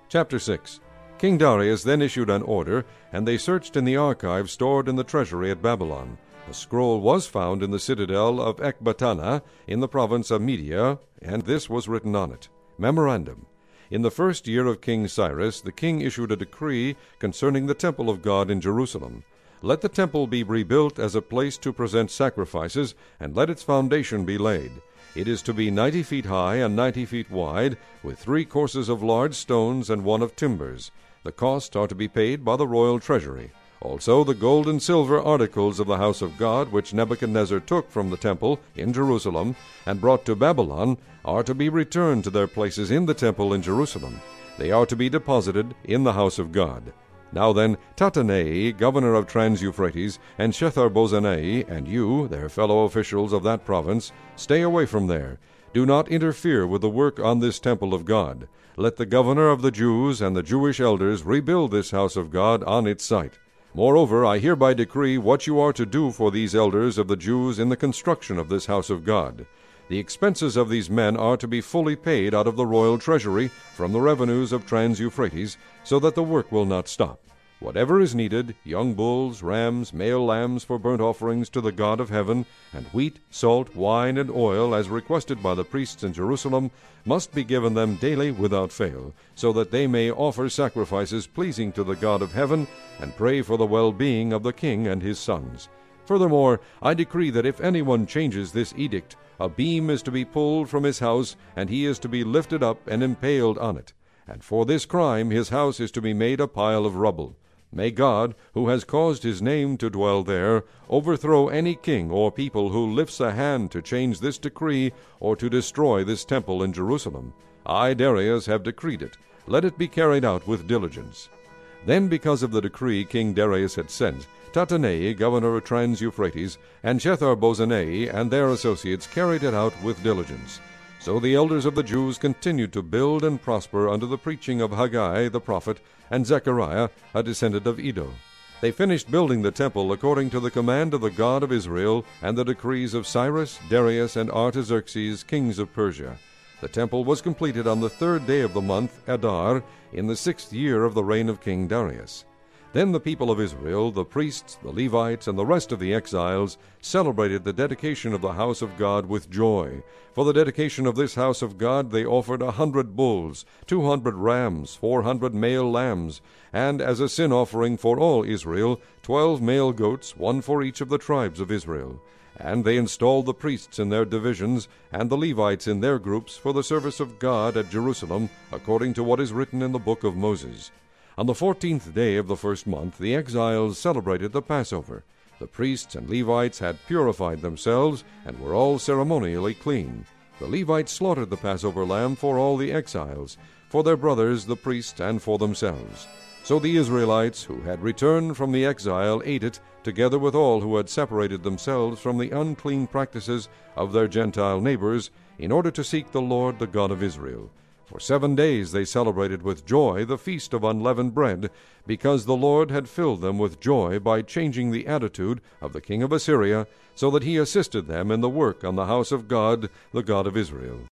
Chapter 6. King Darius then issued an order, and they searched in the archives stored in the treasury at Babylon. A scroll was found in the citadel of Ecbatana in the province of Media, and this was written on it. Memorandum. In the first year of King Cyrus, the king issued a decree concerning the temple of God in Jerusalem. Let the temple be rebuilt as a place to present sacrifices, and let its foundation be laid. It is to be 90 feet high and 90 feet wide, with 3 courses of large stones and 1 of timbers. The costs are to be paid by the royal treasury. Also the gold and silver articles of the house of God, which Nebuchadnezzar took from the temple in Jerusalem and brought to Babylon, are to be returned to their places in the temple in Jerusalem. They are to be deposited in the house of God. Now then, Tattenai, governor of Trans-Euphrates, and Shethar-Bozenai, and you, their fellow officials of that province, stay away from there. Do not interfere with the work on this temple of God. Let the governor of the Jews and the Jewish elders rebuild this house of God on its site. Moreover, I hereby decree what you are to do for these elders of the Jews in the construction of this house of God. The expenses of these men are to be fully paid out of the royal treasury from the revenues of Trans-Euphrates, so that the work will not stop. Whatever is needed, young bulls, rams, male lambs for burnt offerings to the God of heaven, and wheat, salt, wine, and oil, as requested by the priests in Jerusalem, must be given them daily without fail, so that they may offer sacrifices pleasing to the God of heaven, and pray for the well-being of the king and his sons. Furthermore, I decree that if anyone changes this edict, a beam is to be pulled from his house, and he is to be lifted up and impaled on it. And for this crime his house is to be made a pile of rubble. May God, who has caused his name to dwell there, overthrow any king or people who lifts a hand to change this decree or to destroy this temple in Jerusalem. I, Darius, have decreed it. Let it be carried out with diligence. Then, because of the decree King Darius had sent, Tattenai, governor of Trans-Euphrates, and Shethar-Bozenai and their associates carried it out with diligence. So the elders of the Jews continued to build and prosper under the preaching of Haggai the prophet and Zechariah, a descendant of Iddo. They finished building the temple according to the command of the God of Israel and the decrees of Cyrus, Darius, and Artaxerxes, kings of Persia. The temple was completed on the 3rd day of the month Adar, in the 6th year of the reign of King Darius. Then the people of Israel, the priests, the Levites, and the rest of the exiles, celebrated the dedication of the house of God with joy. For the dedication of this house of God they offered 100 bulls, 200 rams, 400 male lambs, and as a sin offering for all Israel, 12 male goats, 1 for each of the tribes of Israel. And they installed the priests in their divisions, and the Levites in their groups, for the service of God at Jerusalem, according to what is written in the book of Moses. On the 14th day of the first month the exiles celebrated the Passover. The priests and Levites had purified themselves, and were all ceremonially clean. The Levites slaughtered the Passover lamb for all the exiles, for their brothers the priests, and for themselves. So the Israelites who had returned from the exile ate it, together with all who had separated themselves from the unclean practices of their Gentile neighbors, in order to seek the Lord the God of Israel. For 7 days they celebrated with joy the feast of unleavened bread, because the Lord had filled them with joy by changing the attitude of the king of Assyria, so that he assisted them in the work on the house of God, the God of Israel.